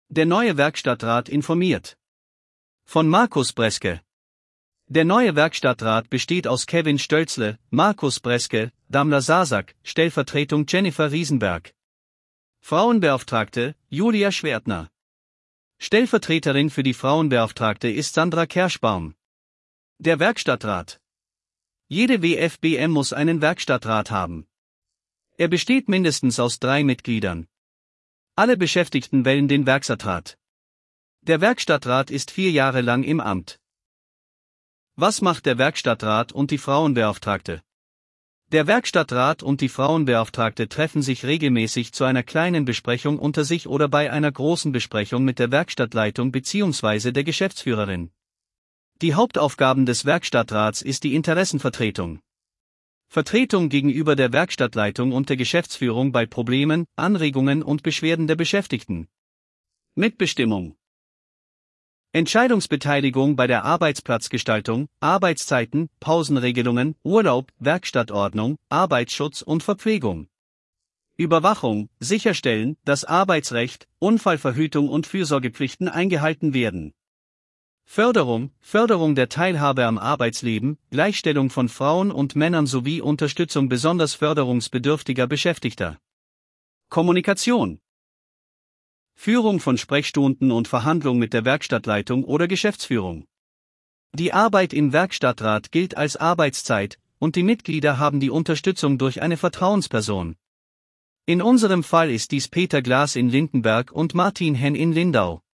Der neue Werkstattrat informiert. Von Markus Breske. Der neue Werkstattrat besteht aus Kevin Stölzle, Markus Breske, Damla Sasak, Stellvertretung Jennifer Riesenberg. Frauenbeauftragte, Julia Schwertner. Stellvertreterin für die Frauenbeauftragte ist Sandra Kerschbaum. Der Werkstattrat. Jede WFBM muss einen Werkstattrat haben. Er besteht mindestens aus 3 Mitgliedern. Alle Beschäftigten wählen den Werkstattrat. Der Werkstattrat ist 4 Jahre lang im Amt. Was macht der Werkstattrat und die Frauenbeauftragte? Der Werkstattrat und die Frauenbeauftragte treffen sich regelmäßig zu einer kleinen Besprechung unter sich oder bei einer großen Besprechung mit der Werkstattleitung bzw. der Geschäftsführerin. Die Hauptaufgaben des Werkstattrats ist die Interessenvertretung. Vertretung gegenüber der Werkstattleitung und der Geschäftsführung bei Problemen, Anregungen und Beschwerden der Beschäftigten. Mitbestimmung. Entscheidungsbeteiligung bei der Arbeitsplatzgestaltung, Arbeitszeiten, Pausenregelungen, Urlaub, Werkstattordnung, Arbeitsschutz und Verpflegung. Überwachung, sicherstellen, dass Arbeitsrecht, Unfallverhütung und Fürsorgepflichten eingehalten werden. Förderung der Teilhabe am Arbeitsleben, Gleichstellung von Frauen und Männern sowie Unterstützung besonders förderungsbedürftiger Beschäftigter. Kommunikation. Führung von Sprechstunden und Verhandlung mit der Werkstattleitung oder Geschäftsführung. Die Arbeit im Werkstattrat gilt als Arbeitszeit, und die Mitglieder haben die Unterstützung durch eine Vertrauensperson. In unserem Fall ist dies Peter Glas in Lindenberg und Martin Henn in Lindau.